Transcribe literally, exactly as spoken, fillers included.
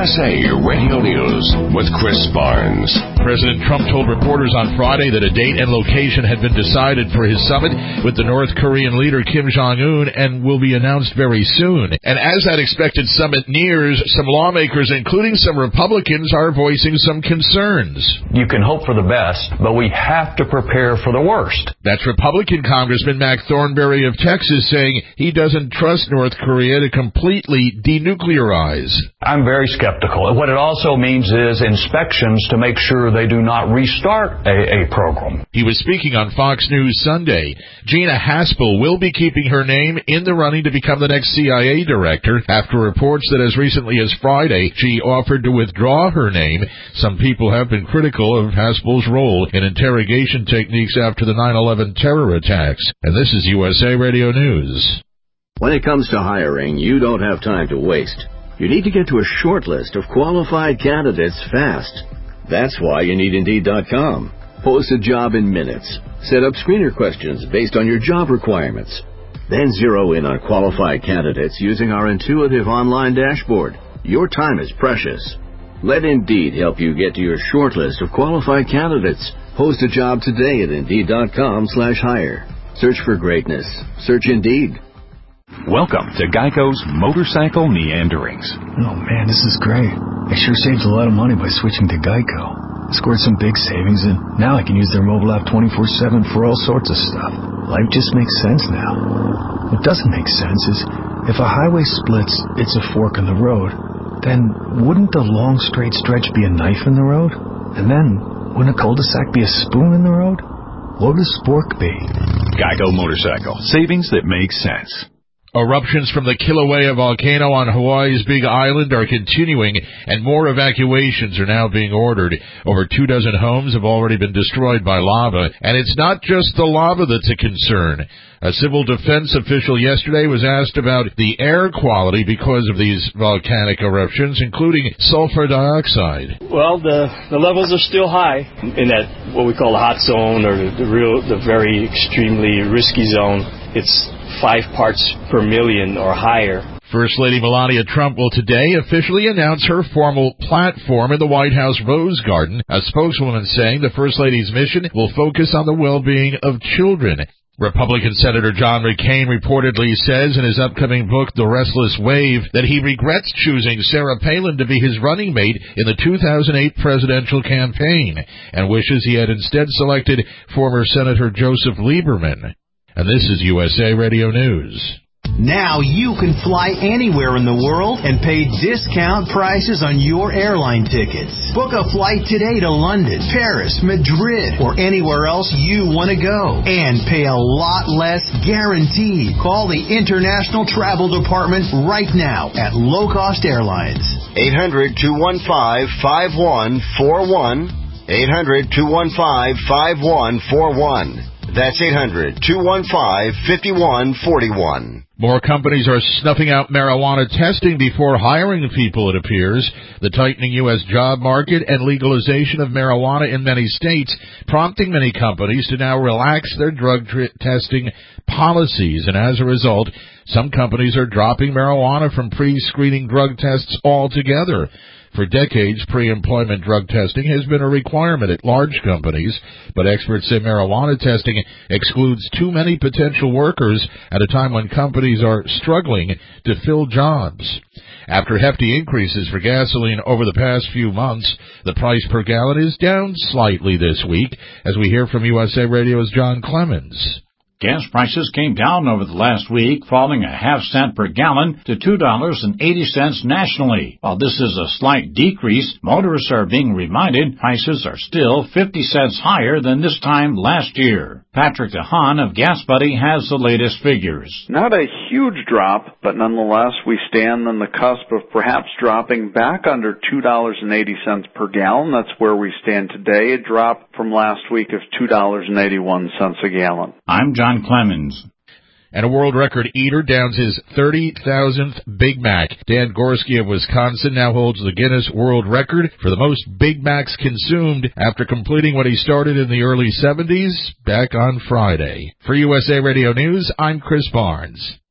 S A Radio News with Chris Barnes. President Trump told reporters on Friday that a date and location had been decided for his summit with the North Korean leader Kim Jong-un and will be announced very soon. And as that expected summit nears, some lawmakers, including some Republicans, are voicing some concerns. You can hope for the best, but we have to prepare for the worst. That's Republican Congressman Mac Thornberry of Texas saying he doesn't trust North Korea to completely denuclearize. I'm very skeptical. What it also means is inspections to make sure they do not restart a, a program. He was speaking on Fox News Sunday. Gina Haspel will be keeping her name in the running to become the next C I A director after reports that as recently as Friday she offered to withdraw her name. Some people have been critical of Haspel's role in interrogation techniques after the nine eleven terror attacks. And this is U S A Radio News. When it comes to hiring, you don't have time to waste. You need to get to a short list of qualified candidates fast. That's why you need Indeed dot com. Post a job in minutes. Set up screener questions based on your job requirements. Then zero in on qualified candidates using our intuitive online dashboard. Your time is precious. Let Indeed help you get to your short list of qualified candidates. Post a job today at Indeed dot com slash hire. Search for greatness. Search Indeed. Welcome to Geico's Motorcycle Meanderings. Oh man, this is great. I sure saved a lot of money by switching to Geico. I scored some big savings and now I can use their mobile app twenty-four seven for all sorts of stuff. Life just makes sense now. What doesn't make sense is if a highway splits, it's a fork in the road. Then wouldn't the long straight stretch be a knife in the road? And then wouldn't a cul-de-sac be a spoon in the road? What would a spork be? Geico Motorcycle. Savings that make sense. Eruptions from the Kilauea volcano on Hawaii's Big Island are continuing, and more evacuations are now being ordered. Over two dozen homes have already been destroyed by lava, and it's not just the lava that's a concern. A civil defense official yesterday was asked about the air quality because of these volcanic eruptions, including sulfur dioxide. Well, the, the levels are still high in that what we call the hot zone, or the, the real, the very extremely risky zone. It's five parts per million or higher. First Lady Melania Trump will today officially announce her formal platform in the White House Rose Garden, a spokeswoman saying the First Lady's mission will focus on the well-being of children. Republican Senator John McCain reportedly says in his upcoming book, The Restless Wave, that he regrets choosing Sarah Palin to be his running mate in the two thousand eight presidential campaign and wishes he had instead selected former Senator Joseph Lieberman. And this is U S A Radio News. Now you can fly anywhere in the world and pay discount prices on your airline tickets. Book a flight today to London, Paris, Madrid, or anywhere else you want to go. And pay a lot less guaranteed. Call the International Travel Department right now at Low Cost Airlines. eight hundred, two one five, five one four one. eight hundred, two one five, five one four one. That's eight hundred, two one five, five one four one. More companies are snuffing out marijuana testing before hiring people, it appears. The tightening U S job market and legalization of marijuana in many states prompting many companies to now relax their drug tr- testing policies. And as a result, some companies are dropping marijuana from pre-screening drug tests altogether. For decades, pre-employment drug testing has been a requirement at large companies, but experts say marijuana testing excludes too many potential workers at a time when companies are struggling to fill jobs. After hefty increases for gasoline over the past few months, the price per gallon is down slightly this week, as we hear from U S A Radio's John Clemens. Gas prices came down over the last week, falling a half cent per gallon to two dollars and eighty cents nationally. While this is a slight decrease, motorists are being reminded prices are still fifty cents higher than this time last year. Patrick DeHaan of Gas Buddy has the latest figures. Not a huge drop, but nonetheless we stand on the cusp of perhaps dropping back under two dollars and eighty cents per gallon. That's where we stand today, a drop from last week of two dollars and eighty-one cents a gallon. I'm John Clemens. And a world record eater downs his thirty thousandth Big Mac. Dan Gorski of Wisconsin now holds the Guinness World Record for the most Big Macs consumed after completing what he started in the early seventies back on Friday. For U S A Radio News, I'm Chris Barnes.